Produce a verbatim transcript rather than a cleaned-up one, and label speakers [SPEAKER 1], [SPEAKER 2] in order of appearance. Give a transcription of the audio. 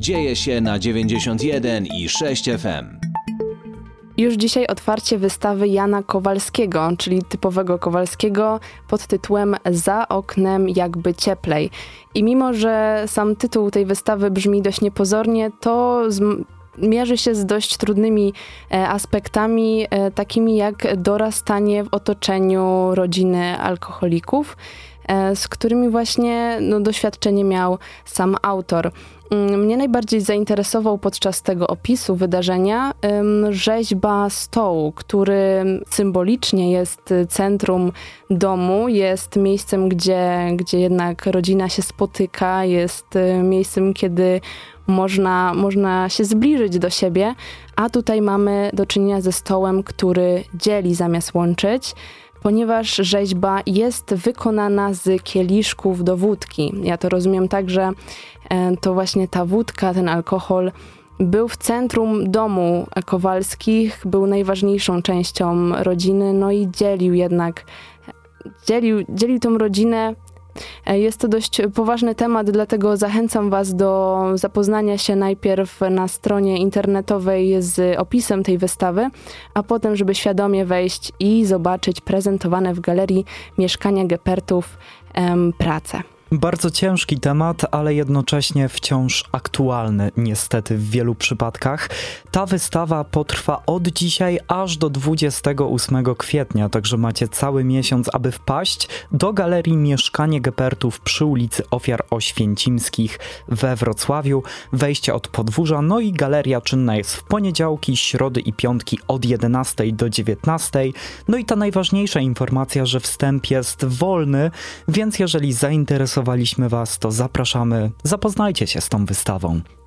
[SPEAKER 1] Dzieje się na dziewięćdziesiąt jeden i sześć F M.
[SPEAKER 2] Już dzisiaj otwarcie wystawy Jana Kowalskiego, czyli typowego Kowalskiego, pod tytułem Za oknem jakby cieplej. I mimo, że sam tytuł tej wystawy brzmi dość niepozornie, to z... mierzy się z dość trudnymi e, aspektami, e, takimi jak dorastanie w otoczeniu rodziny alkoholików, e, z którymi właśnie no, doświadczenie miał sam autor. Mnie najbardziej zainteresował podczas tego opisu wydarzenia um, rzeźba stołu, który symbolicznie jest centrum domu, jest miejscem, gdzie, gdzie jednak rodzina się spotyka, jest miejscem, kiedy można, można się zbliżyć do siebie, a tutaj mamy do czynienia ze stołem, który dzieli zamiast łączyć, ponieważ rzeźba jest wykonana z kieliszków do wódki. Ja to rozumiem tak, że to właśnie ta wódka, ten alkohol był w centrum domu Kowalskich, był najważniejszą częścią rodziny, no i dzielił jednak, dzielił, dzielił tą rodzinę. Jest to dość poważny temat, dlatego zachęcam Was do zapoznania się najpierw na stronie internetowej z opisem tej wystawy, a potem, żeby świadomie wejść i zobaczyć prezentowane w Galerii Mieszkania Gepertów em, prace.
[SPEAKER 3] Bardzo ciężki temat, ale jednocześnie wciąż aktualny, niestety w wielu przypadkach. Ta wystawa potrwa od dzisiaj aż do dwudziestego ósmego kwietnia, także macie cały miesiąc, aby wpaść do Galerii Mieszkanie Gepertów przy ulicy Ofiar Oświęcimskich we Wrocławiu. Wejście od podwórza, no i galeria czynna jest w poniedziałki, środy i piątki od jedenastej do dziewiętnastej. No i ta najważniejsza informacja, że wstęp jest wolny, więc jeżeli zainteresowaliśmy Was, to zapraszamy, zapoznajcie się z tą wystawą.